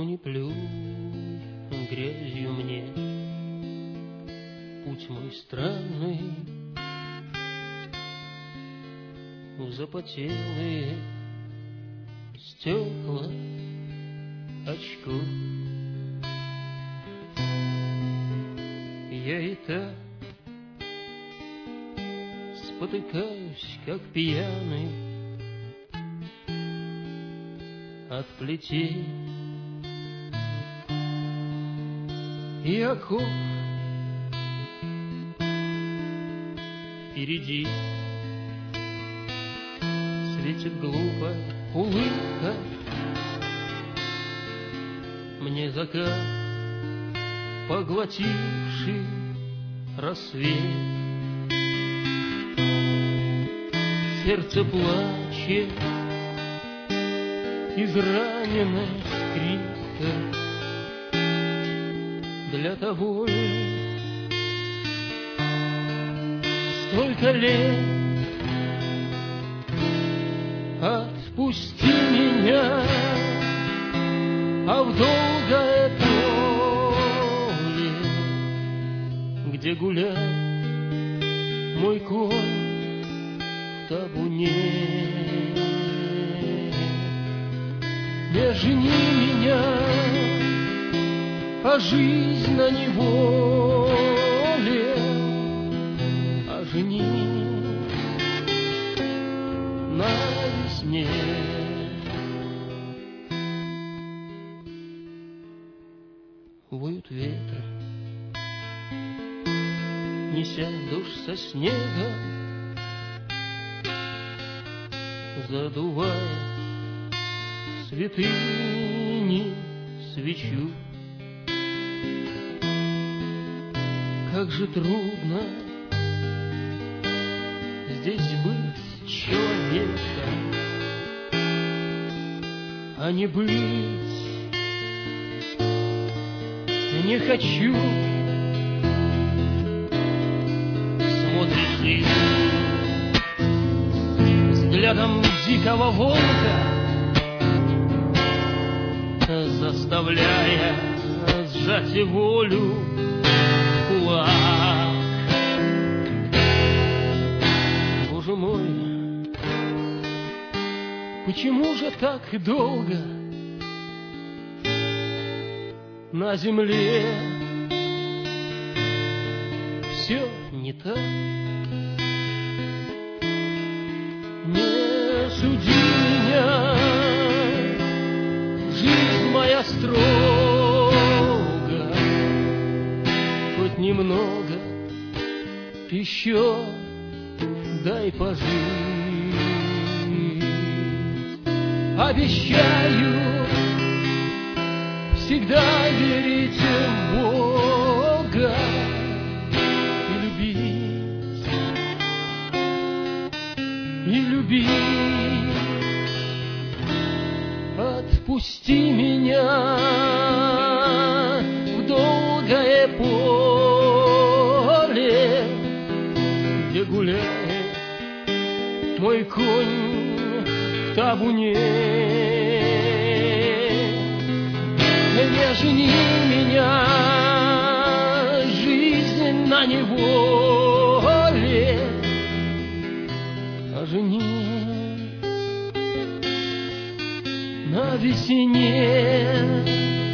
не плюй грязью мне, путь мой странный, запотелые стекла очков. Я и так спотыкаюсь, как пьяный от плетей и оков. Впереди светит глупо улыбка, мне закат, поглотивший рассвет. Сердце плачет, израненное скрипка, для того ли столько лет. Отпусти меня, а в долгое поле, где гуляет мой конь в табуне. Не жени меня, а жизнь на неволе, а жени на весне. Воют ветры, неся дождь со снега, задувая святыни свечу. Как же трудно здесь быть человеком, а не быть не хочу. Смотришь и взглядом дикого волка, заставляя сжать волю в кулак. Боже мой, почему же так долго на земле все не так? Не суди меня, жизнь моя строга, хоть немного еще дай пожить. Обещаю всегда верить в Бога и любить, и любить. Отпусти меня в долгое поле, где гуляет мой конь в табуне. Не жени меня, жизнь на неволе, а жени на весне.